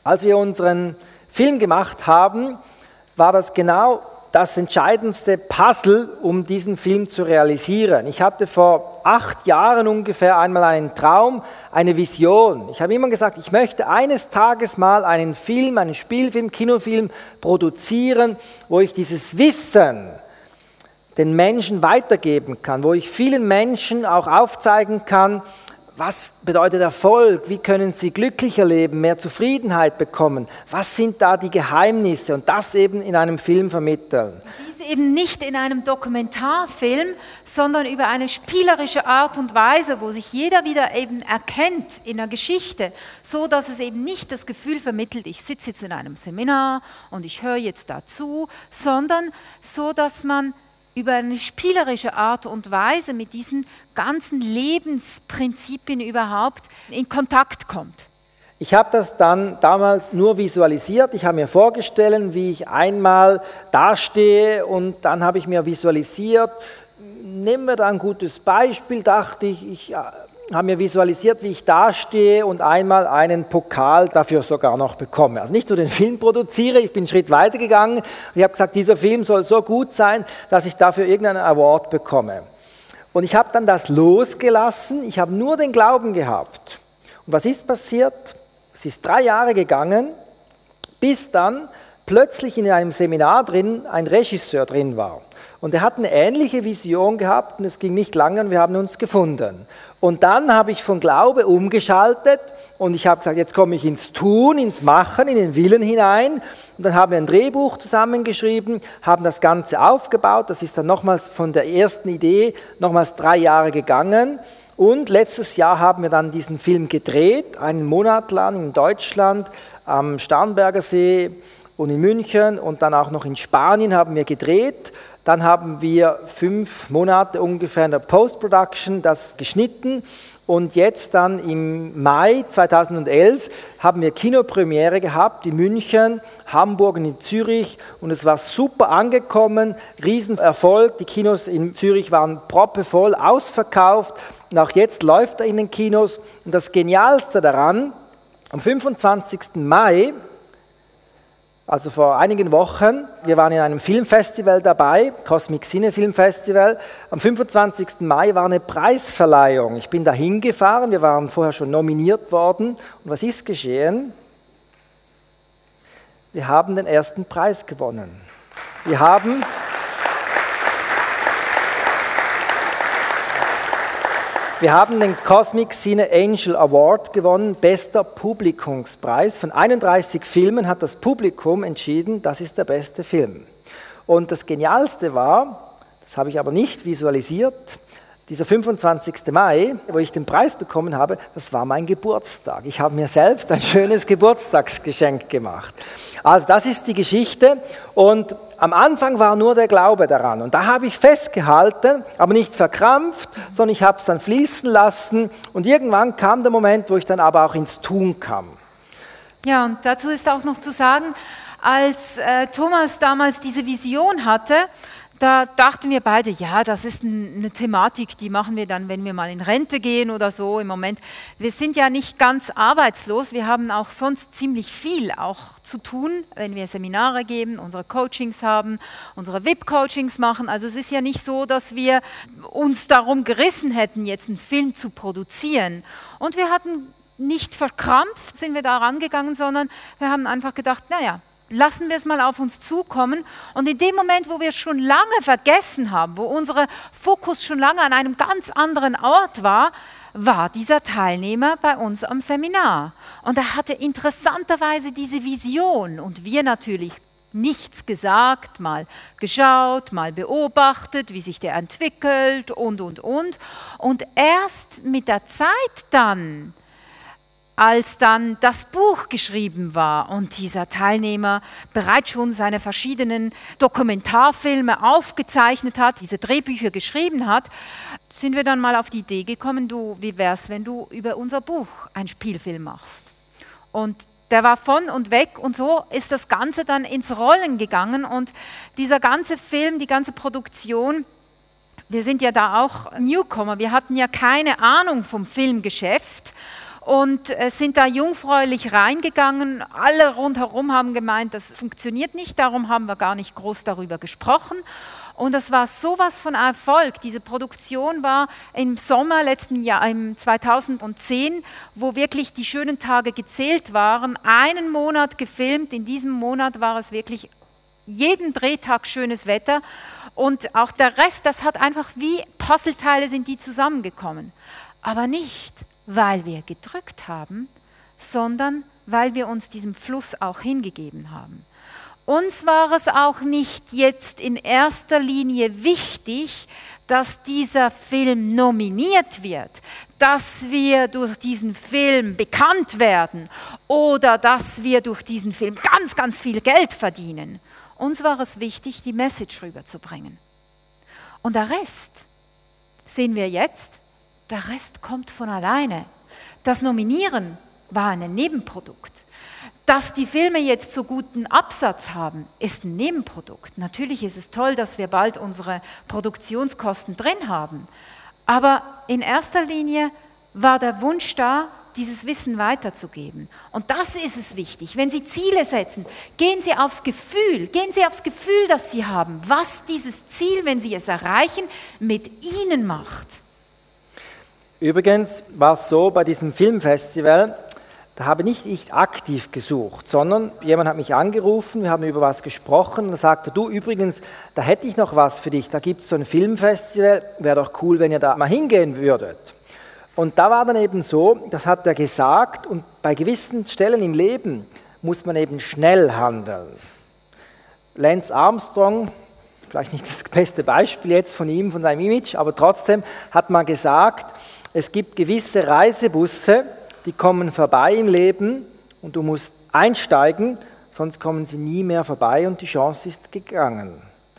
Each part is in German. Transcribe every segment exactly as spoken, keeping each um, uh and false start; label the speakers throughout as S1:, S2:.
S1: Als wir unseren Film gemacht haben, war das genau das entscheidendste Puzzle, um diesen Film zu realisieren. Ich hatte vor acht Jahren ungefähr einmal einen Traum, eine Vision. Ich habe immer gesagt, ich möchte eines Tages mal einen Film, einen Spielfilm, Kinofilm produzieren, wo ich dieses Wissen den Menschen weitergeben kann, wo ich vielen Menschen auch aufzeigen kann, was bedeutet Erfolg, wie können sie glücklicher leben, mehr Zufriedenheit bekommen, was sind da die Geheimnisse und das eben in einem Film vermitteln.
S2: Dies eben nicht in einem Dokumentarfilm, sondern über eine spielerische Art und Weise, wo sich jeder wieder eben erkennt in der Geschichte, so dass es eben nicht das Gefühl vermittelt, ich sitze jetzt in einem Seminar und ich höre jetzt dazu, sondern so, dass man über eine spielerische Art und Weise mit diesen ganzen Lebensprinzipien überhaupt in Kontakt kommt.
S1: Ich habe das dann damals nur visualisiert. Ich habe mir vorgestellt, wie ich einmal dastehe und dann habe ich mir visualisiert, nehmen wir da ein gutes Beispiel, dachte ich, ich habe mir visualisiert, wie ich dastehe und einmal einen Pokal dafür sogar noch bekomme. Also nicht nur den Film produziere, ich bin einen Schritt weiter gegangen und ich habe gesagt, dieser Film soll so gut sein, dass ich dafür irgendeinen Award bekomme. Und ich habe dann das losgelassen, ich habe nur den Glauben gehabt. Und was ist passiert? Es ist drei Jahre gegangen, bis dann plötzlich in einem Seminar drin ein Regisseur drin war. Und er hat eine ähnliche Vision gehabt und es ging nicht lange und wir haben uns gefunden. Und dann habe ich von Glaube umgeschaltet und ich habe gesagt, jetzt komme ich ins Tun, ins Machen, in den Willen hinein. Und dann haben wir ein Drehbuch zusammengeschrieben, haben das Ganze aufgebaut. Das ist dann nochmals von der ersten Idee nochmals drei Jahre gegangen. Und letztes Jahr haben wir dann diesen Film gedreht, einen Monat lang in Deutschland, am Starnberger See und in München und dann auch noch in Spanien haben wir gedreht. Dann haben wir fünf Monate ungefähr in der Post-Production das geschnitten und jetzt dann im Mai zweitausendelf haben wir Kinopremiere gehabt in München, Hamburg und in Zürich und es war super angekommen, Riesenerfolg, die Kinos in Zürich waren proppevoll, ausverkauft und auch jetzt läuft er in den Kinos und das Genialste daran, am fünfundzwanzigsten Mai, also vor einigen Wochen, wir waren in einem Filmfestival dabei, Cosmic Cine Filmfestival. Am fünfundzwanzigsten Mai war eine Preisverleihung. Ich bin da hingefahren, wir waren vorher schon nominiert worden. Und was ist geschehen? Wir haben den ersten Preis gewonnen. Wir haben... Wir haben den Cosmic Cine Angel Award gewonnen, bester Publikumspreis. Von einunddreißig Filmen hat das Publikum entschieden, das ist der beste Film. Und das Genialste war, das habe ich aber nicht visualisiert, dieser fünfundzwanzigsten Mai, wo ich den Preis bekommen habe, das war mein Geburtstag. Ich habe mir selbst ein schönes Geburtstagsgeschenk gemacht. Also das ist die Geschichte und am Anfang war nur der Glaube daran und da habe ich festgehalten, aber nicht verkrampft, sondern ich habe es dann fließen lassen und irgendwann kam der Moment, wo ich dann aber auch ins Tun kam.
S2: Ja, und dazu ist auch noch zu sagen, als äh, Thomas damals diese Vision hatte, da dachten wir beide, ja, das ist eine Thematik, die machen wir dann, wenn wir mal in Rente gehen oder so im Moment. Wir sind ja nicht ganz arbeitslos, wir haben auch sonst ziemlich viel auch zu tun, wenn wir Seminare geben, unsere Coachings haben, unsere V I P-Coachings machen. Also es ist ja nicht so, dass wir uns darum gerissen hätten, jetzt einen Film zu produzieren. Und wir hatten nicht verkrampft, sind wir da rangegangen, sondern wir haben einfach gedacht, naja, lassen wir es mal auf uns zukommen und in dem Moment, wo wir es schon lange vergessen haben, wo unser Fokus schon lange an einem ganz anderen Ort war, war dieser Teilnehmer bei uns am Seminar und er hatte interessanterweise diese Vision und wir natürlich nichts gesagt, mal geschaut, mal beobachtet, wie sich der entwickelt und, und, und und erst mit der Zeit dann, als dann das Buch geschrieben war und dieser Teilnehmer bereits schon seine verschiedenen Dokumentarfilme aufgezeichnet hat, diese Drehbücher geschrieben hat, sind wir dann mal auf die Idee gekommen, du, wie wär's, wenn du über unser Buch einen Spielfilm machst? Und der war von und weg und so ist das Ganze dann ins Rollen gegangen und dieser ganze Film, die ganze Produktion, wir sind ja da auch Newcomer, wir hatten ja keine Ahnung vom Filmgeschäft. und äh, sind da jungfräulich reingegangen. Alle rundherum haben gemeint, das funktioniert nicht, darum haben wir gar nicht groß darüber gesprochen. Und das war sowas von Erfolg. Diese Produktion war im Sommer letzten Jahr, im zweitausendzehn, wo wirklich die schönen Tage gezählt waren, einen Monat gefilmt. In diesem Monat war es wirklich jeden Drehtag schönes Wetter. Und auch der Rest, das hat einfach wie Puzzleteile sind die zusammengekommen. Aber nicht, weil wir gedrückt haben, sondern weil wir uns diesem Fluss auch hingegeben haben. Uns war es auch nicht jetzt in erster Linie wichtig, dass dieser Film nominiert wird, dass wir durch diesen Film bekannt werden oder dass wir durch diesen Film ganz, ganz viel Geld verdienen. Uns war es wichtig, die Message rüberzubringen. Und der Rest, sehen wir jetzt, der Rest kommt von alleine. Das Nominieren war ein Nebenprodukt. Dass die Filme jetzt so guten Absatz haben, ist ein Nebenprodukt. Natürlich ist es toll, dass wir bald unsere Produktionskosten drin haben. Aber in erster Linie war der Wunsch da, dieses Wissen weiterzugeben. Und das ist es wichtig. Wenn Sie Ziele setzen, gehen Sie aufs Gefühl, gehen Sie aufs Gefühl, das Sie haben, was dieses Ziel, wenn Sie es erreichen, mit Ihnen macht.
S1: Übrigens war es so, bei diesem Filmfestival, da habe nicht ich aktiv gesucht, sondern jemand hat mich angerufen, wir haben über was gesprochen und er sagte, du übrigens, da hätte ich noch was für dich, da gibt es so ein Filmfestival, wäre doch cool, wenn ihr da mal hingehen würdet. Und da war dann eben so, das hat er gesagt, und bei gewissen Stellen im Leben muss man eben schnell handeln. Lance Armstrong, vielleicht nicht das beste Beispiel jetzt von ihm, von seinem Image, aber trotzdem hat man gesagt, es gibt gewisse Reisebusse, die kommen vorbei im Leben und du musst einsteigen, sonst kommen sie nie mehr vorbei und die Chance ist gegangen.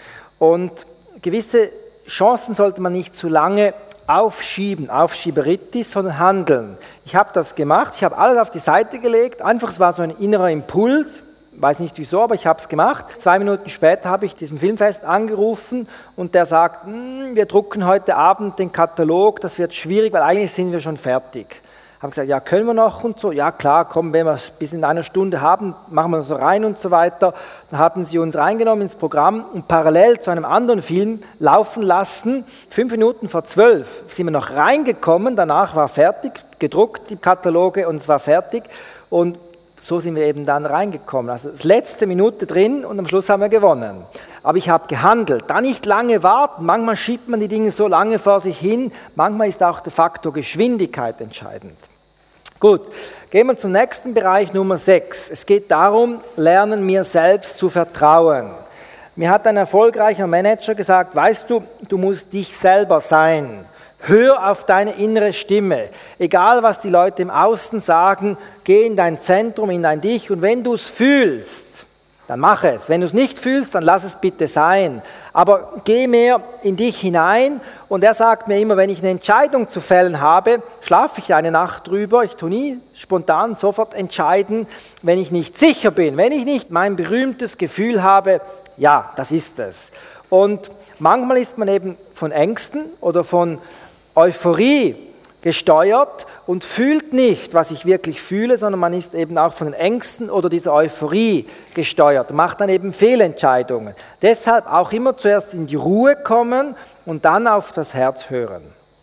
S1: Und gewisse Chancen sollte man nicht zu lange aufschieben, Aufschieberitis, sondern handeln. Ich habe das gemacht, ich habe alles auf die Seite gelegt, einfach es war so ein innerer Impuls, weiß nicht wieso, aber ich habe es gemacht. Zwei Minuten später habe ich diesem Filmfest angerufen und der sagt, wir drucken heute Abend den Katalog, das wird schwierig, weil eigentlich sind wir schon fertig. Haben gesagt, ja, können wir noch und so, ja klar, komm, wenn wir es bis in einer Stunde haben, machen wir so rein und so weiter. Dann haben sie uns reingenommen ins Programm und parallel zu einem anderen Film laufen lassen. Fünf Minuten vor zwölf sind wir noch reingekommen, danach war fertig, gedruckt die Kataloge und es war fertig und so sind wir eben dann reingekommen. Also das letzte Minute drin und am Schluss haben wir gewonnen. Aber ich habe gehandelt, da nicht lange warten, manchmal schiebt man die Dinge so lange vor sich hin, manchmal ist auch der Faktor Geschwindigkeit entscheidend. Gut, gehen wir zum nächsten Bereich, Nummer sechs. Es geht darum, lernen mir selbst zu vertrauen. Mir hat ein erfolgreicher Manager gesagt, weißt du, du musst dich selber sein. Hör auf deine innere Stimme. Egal, was die Leute im Außen sagen, geh in dein Zentrum, in dein Dich und wenn du es fühlst, dann mach es. Wenn du es nicht fühlst, dann lass es bitte sein. Aber geh mehr in dich hinein und er sagt mir immer, wenn ich eine Entscheidung zu fällen habe, schlafe ich eine Nacht drüber, ich tue nie spontan sofort entscheiden, wenn ich nicht sicher bin, wenn ich nicht mein berühmtes Gefühl habe, ja, das ist es. Und manchmal ist man eben von Ängsten oder von Euphorie gesteuert und fühlt nicht, was ich wirklich fühle, sondern man ist eben auch von den Ängsten oder dieser Euphorie gesteuert, macht dann eben Fehlentscheidungen. Deshalb auch immer zuerst in die Ruhe kommen und dann auf das Herz hören.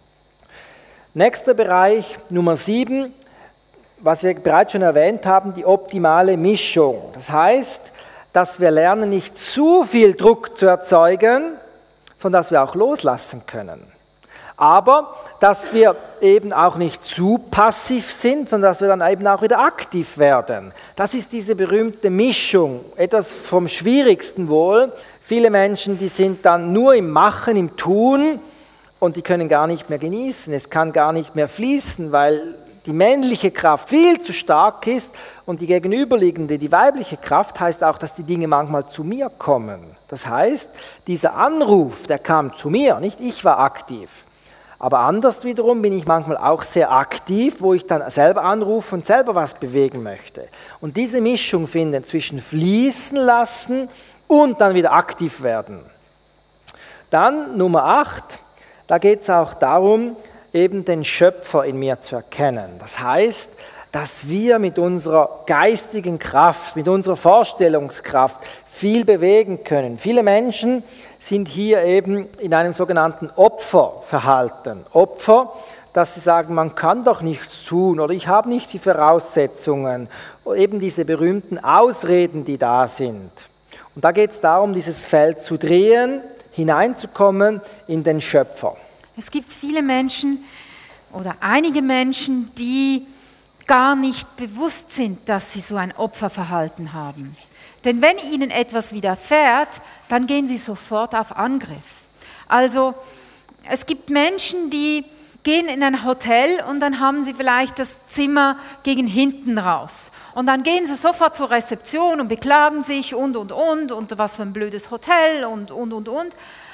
S1: Nächster Bereich, Nummer sieben, was wir bereits schon erwähnt haben, die optimale Mischung. Das heißt, dass wir lernen, nicht zu viel Druck zu erzeugen, sondern dass wir auch loslassen können. Aber dass wir eben auch nicht zu passiv sind, sondern dass wir dann eben auch wieder aktiv werden. Das ist diese berühmte Mischung, etwas vom Schwierigsten wohl. Viele Menschen, die sind dann nur im Machen, im Tun und die können gar nicht mehr genießen. Es kann gar nicht mehr fließen, weil die männliche Kraft viel zu stark ist und die gegenüberliegende, die weibliche Kraft, heißt auch, dass die Dinge manchmal zu mir kommen. Das heißt, dieser Anruf, der kam zu mir, nicht ich war aktiv. Aber anders wiederum bin ich manchmal auch sehr aktiv, wo ich dann selber anrufe und selber was bewegen möchte. Und diese Mischung finden zwischen fließen lassen und dann wieder aktiv werden. Dann Nummer acht, da geht es auch darum, eben den Schöpfer in mir zu erkennen. Das heißt, dass wir mit unserer geistigen Kraft, mit unserer Vorstellungskraft viel bewegen können. Viele Menschen sind hier eben in einem sogenannten Opferverhalten. Opfer, dass sie sagen, man kann doch nichts tun oder ich habe nicht die Voraussetzungen. Oder eben diese berühmten Ausreden, die da sind. Und da geht es darum, dieses Feld zu drehen, hineinzukommen in den Schöpfer.
S2: Es gibt viele Menschen oder einige Menschen, die gar nicht bewusst sind, dass sie so ein Opferverhalten haben. Denn wenn ihnen etwas widerfährt, dann gehen sie sofort auf Angriff. Also es gibt Menschen, die gehen in ein Hotel und dann haben sie vielleicht das Zimmer gegen hinten raus. Und dann gehen sie sofort zur Rezeption und beklagen sich und, und, und, und was für ein blödes Hotel und, und, und, und.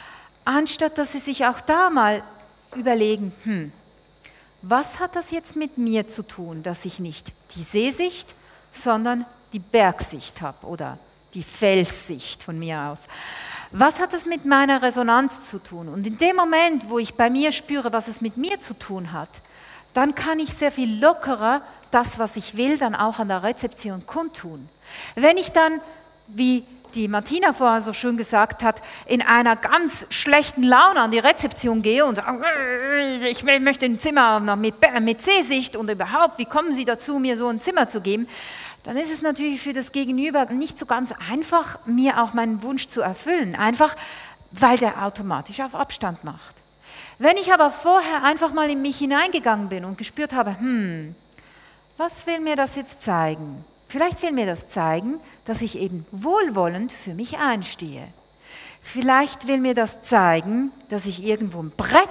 S2: Anstatt dass sie sich auch da mal überlegen, hm, was hat das jetzt mit mir zu tun, dass ich nicht die Seesicht, sondern die Bergsicht habe oder die Felssicht von mir aus? Was hat das mit meiner Resonanz zu tun? Und in dem Moment, wo ich bei mir spüre, was es mit mir zu tun hat, dann kann ich sehr viel lockerer das, was ich will, dann auch an der Rezeption kundtun. Wenn ich dann, wie die Martina vorher so schön gesagt hat, in einer ganz schlechten Laune an die Rezeption gehe und sage, ich möchte ein Zimmer mit, mit Seesicht und überhaupt, wie kommen Sie dazu, mir so ein Zimmer zu geben, dann ist es natürlich für das Gegenüber nicht so ganz einfach, mir auch meinen Wunsch zu erfüllen, einfach weil der automatisch auf Abstand macht. Wenn ich aber vorher einfach mal in mich hineingegangen bin und gespürt habe, hm, was will mir das jetzt zeigen? Vielleicht will mir das zeigen, dass ich eben wohlwollend für mich einstehe. Vielleicht will mir das zeigen, dass ich irgendwo ein Brett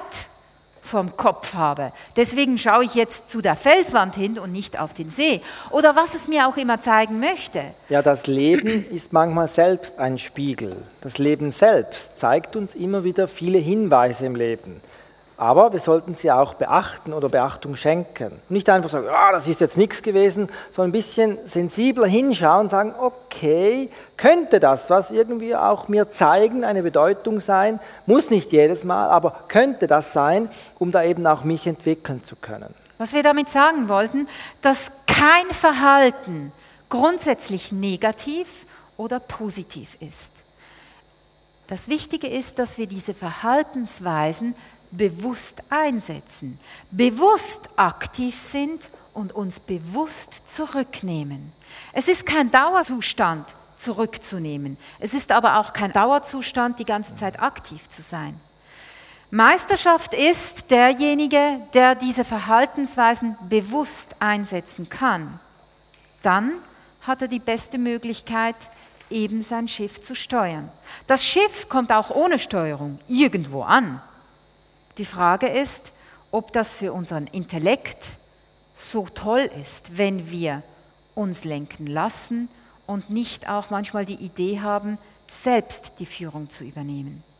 S2: vorm Kopf habe. Deswegen schaue ich jetzt zu der Felswand hin und nicht auf den See. Oder was es mir auch immer zeigen möchte.
S1: Ja, das Leben ist manchmal selbst ein Spiegel. Das Leben selbst zeigt uns immer wieder viele Hinweise im Leben. Aber wir sollten sie auch beachten oder Beachtung schenken. Nicht einfach sagen, ah, das ist jetzt nichts gewesen, sondern ein bisschen sensibler hinschauen und sagen, okay, könnte das, was irgendwie auch mir zeigen, eine Bedeutung sein, muss nicht jedes Mal, aber könnte das sein, um da eben auch mich entwickeln zu können.
S2: Was wir damit sagen wollten, dass kein Verhalten grundsätzlich negativ oder positiv ist. Das Wichtige ist, dass wir diese Verhaltensweisen bewusst einsetzen, bewusst aktiv sind und uns bewusst zurücknehmen. Es ist kein Dauerzustand, zurückzunehmen. Es ist aber auch kein Dauerzustand, die ganze Zeit aktiv zu sein. Meisterschaft ist derjenige, der diese Verhaltensweisen bewusst einsetzen kann. Dann hat er die beste Möglichkeit, eben sein Schiff zu steuern. Das Schiff kommt auch ohne Steuerung irgendwo an. Die Frage ist, ob das für unseren Intellekt so toll ist, wenn wir uns lenken lassen und nicht auch manchmal die Idee haben, selbst die Führung zu übernehmen.